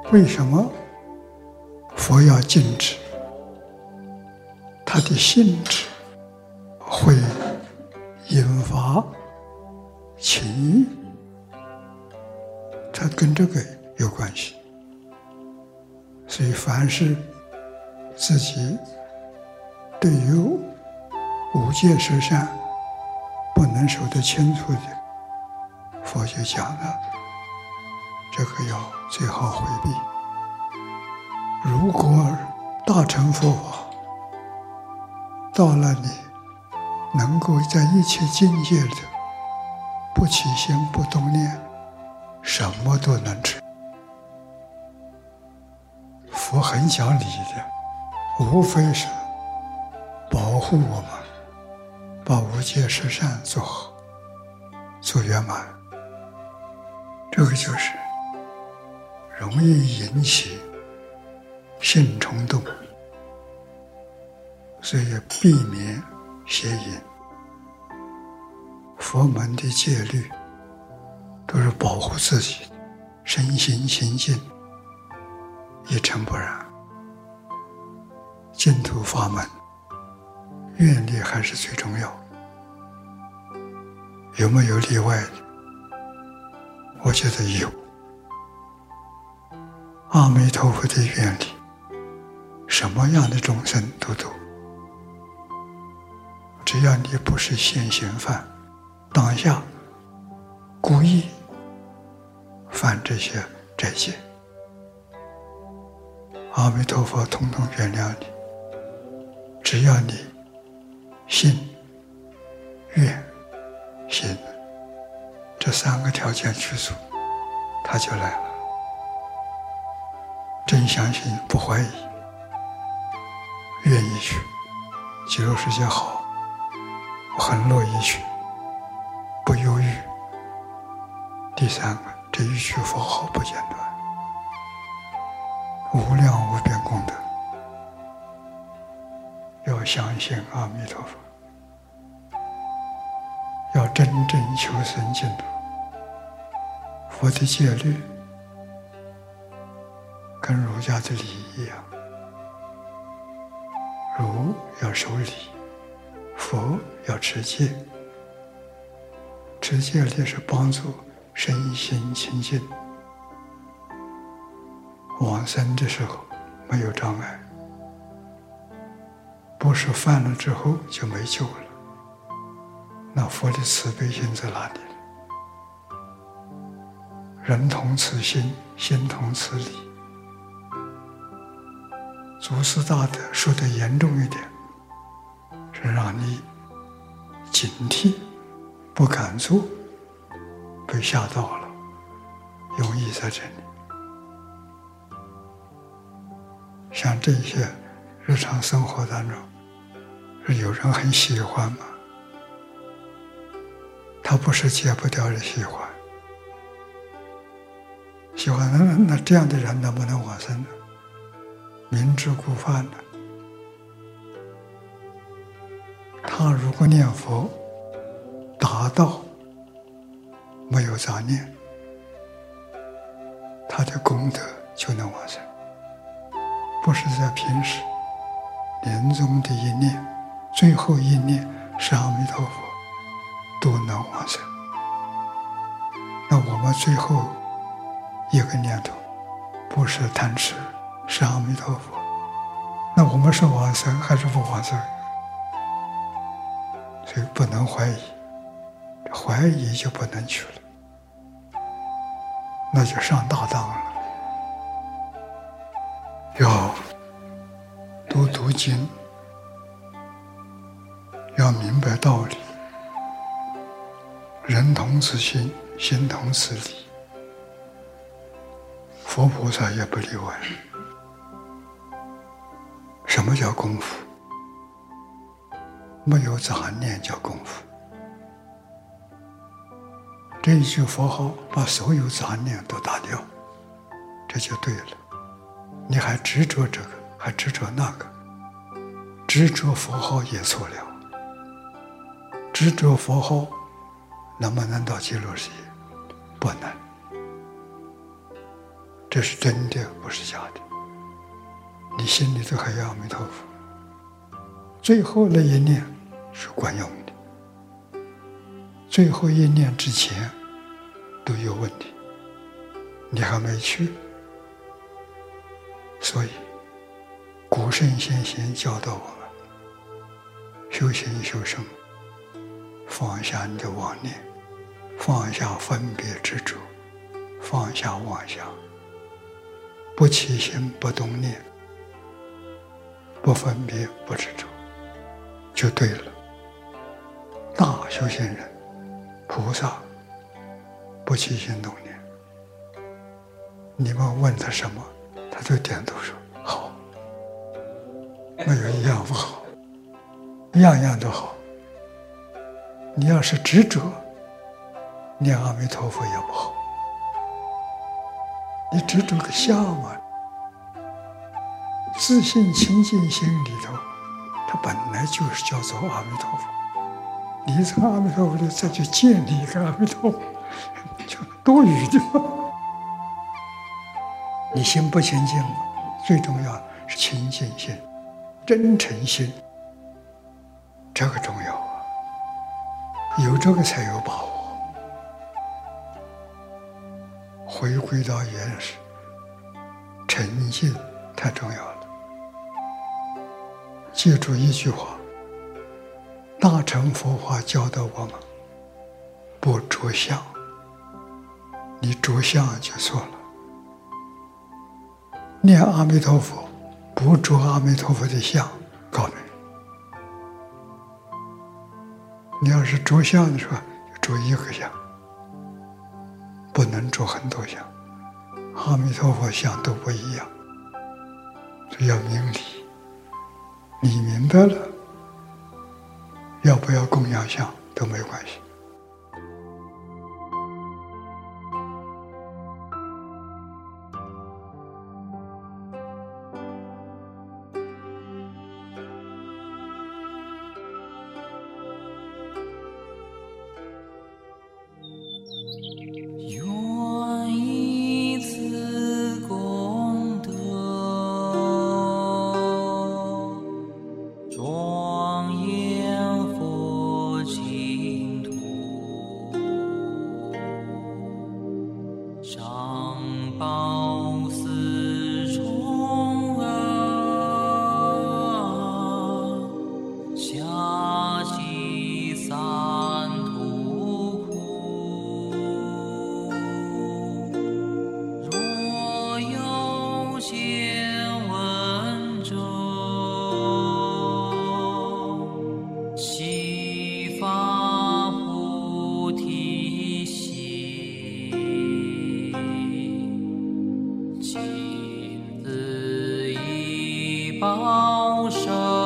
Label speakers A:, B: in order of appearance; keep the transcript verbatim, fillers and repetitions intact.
A: 为什么佛要禁止？它的性质会引发情欲，它跟这个有关系。所以凡是自己对于五戒十善不能守得清楚的，佛就讲了，这个要最好回避。如果大乘佛法到了你能够在一切境界里不起心不动念，什么都能吃。佛很讲理的，无非是保护我们，把五戒十善做好，做圆满。这个就是容易引起性冲动，所以避免邪淫。佛门的戒律都是保护自己身心清净，一尘不染。净土法门愿力还是最重要，有没有例外的？我觉得有。阿弥陀佛的愿力，什么样的众生都度，只要你不是现行犯，当下故意犯这些斋戒，阿弥陀佛统统原谅你。只要你信、愿、行这三个条件去做，他就来了。真相信，不怀疑，愿意去，极乐世界好，我很乐意去，不犹豫。第三个，这一句佛号不间断，无量无边功德。要相信阿弥陀佛，要真正求生净土。佛的戒律跟儒家的礼一样，儒要守礼，佛要持戒。持戒力是帮助身心清净，往生的时候没有障碍，不是犯了之后就没救了。那佛的慈悲心在哪里了？人同此心，心同此理。祖师大德说得严重一点，是让你警惕，不敢做，被吓到了，用意在这里。像这些日常生活当中，是有人很喜欢吗？他不是戒不掉的喜欢，喜欢那那这样的人能不能往生呢？明知故犯呢？他如果念佛达到没有杂念，他的功德就能往生。不是在平时临终的一念，最后一念是阿弥陀佛，都能往生。那我们最后一个念头不是贪吃，是阿弥陀佛，那我们是往生还是不往生？所以不能怀疑，怀疑就不能去了，那就上大当了。要多读经，要明白道理，人同此心，心同此理，佛菩萨也不例外。什么叫功夫？没有杂念叫功夫。这一句佛号把所有杂念都打掉，这就对了。你还执着这个，还执着那个，执着佛号也错了。执着佛号能不能到极乐世界？不能。 这是真的，不是假的。你心里头还有阿弥陀佛，最后那一念是管用的，最后一念之前都有问题，你还没去。所以古圣先贤教导我们修行修什么？放下你的妄念，放下分别执着，放下妄想，不起心不动念，不分别不执着，就对了。大修行人菩萨不起心动念，你们问他什么，他就点头说好，没有一样不好，样样都好。你要是执着，念阿弥陀佛也不好。你执着个相嘛，自信清净心里头，它本来就是叫做阿弥陀佛。你从阿弥陀佛里再去建立一个阿弥陀佛，就多余的嘛。你心不清净嘛，最重要是清净心、真诚心，这个重要啊。有这个才有把握。回归到原始，沉静太重要了。记住一句话，大乘佛法教导我们不着相，你着相就错了。念阿弥陀佛，不着阿弥陀佛的相，告诉你，你要是着相的时候，就着一个相，不能着很多相。阿弥陀佛相都不一样，所以要明理。你明白了，要不要供养相都没关系。
B: 报身。